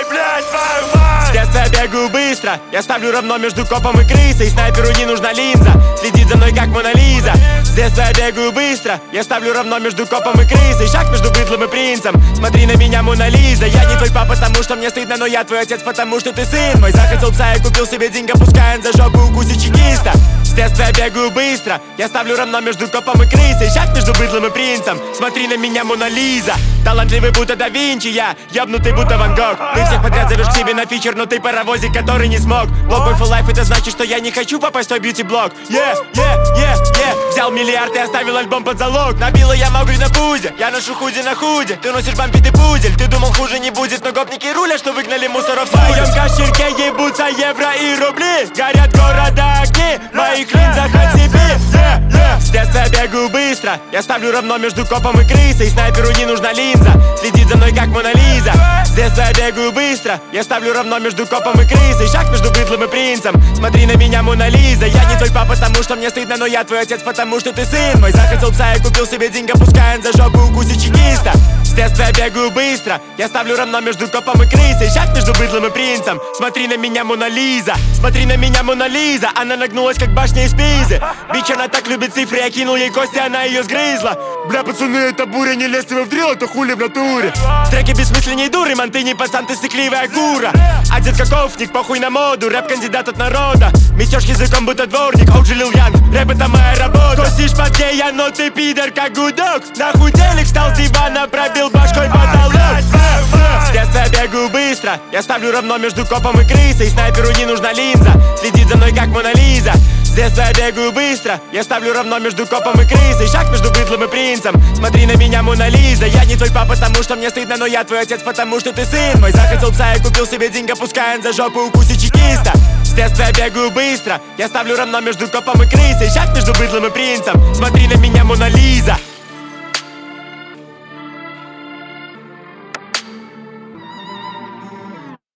блядь, твою мать! С детства я бегаю быстро, я ставлю равно между копом и крысой. Снайперу не нужна линза, следит за мной как Мона Лиза. С детства я бегаю быстро, я ставлю равно между копом и крысой. Шаг между быдлом и принцем, смотри на меня, Мона Лиза. Я не твой папа, потому что мне стыдно, но я твой отец, потому что ты сын мой. Захотел пса и купил себе деньги, пускай он за жопу укусит чекиста. С детства я бегаю быстро, я ставлю равно между копом и крысой. Шаг между быдлом и принцем, смотри на меня, Мона Лиза. Талантливый будто да Винчи, я ёбнутый будто Ван Гог. Ты всех подряд зовешь к себе на фичер, но ты паровозик, который не смог. Блок мой full life, это значит, что я не хочу попасть в твой бьюти-блог. Взял миллиард и оставил альбом под залог. Набила я могу на пузе, я ношу худи на худе. Ты носишь бампит и пудель, ты думал хуже не будет, но гопники рулят, что выгнали мусоров. В моем кошельке ебутся евро и рубли. Горят города огни, в моих линзах от себе. С детства я бегаю быстро, я ставлю равно между копом и крысой. Снайперу не нужна линза, следит за мной как Мона Лиза. С детства я бегаю быстро, я ставлю равно между копом и крысой. Шаг между быдлом и принцем, смотри на меня, Мона Лиза. Я не твой папа, потому что мне стыдно, но я твой отец, потому что ты сын мой. Захотел пса и купил себе деньги, пускай он за жопу укусит чекиста. С детства я бегаю быстро, я ставлю равно между копом и крысой. Шаг между быдлом и принцем, смотри на меня, Мона Лиза. Смотри на меня, Мона Лиза. Она нагнулась, как башня из Пизы. Бич, она так любит цифры, я кинул ей кости, она ее сгрызла. Бля, пацаны, это буря, не лезьте вы в дрил, это хули в натуре. Треки бессмысленней дуры, ман, ты не пацан, ты сыкливая кура. Одет как офник, похуй на моду, рэп кандидат от народа. Месёшь языком, будто дворник, OG Lil Young, рэп это моя работа. Косишь под гея, но ты пидор, как гудок. Нахуй телек встал с дивана, пробил башкой потолок. С детства я бегаю быстро, я ставлю равно между копом и крысой. Снайперу не нужна линза, следит за мной как Мона Лиза. С детства я бегаю быстро, я ставлю равно между копом и крысой. Шаг между быдлом и принцем, смотри на меня, Мона Лиза. Я не твой папа, потому что мне стыдно, но я твой отец, потому что ты сын мой. Захотел пса и купил себе деньги, пускай он за жопу укусит чекиста. С детства я бегаю быстро, я ставлю равно между копом и крысой. Шаг между быдлом и принцем, смотри на меня, Мона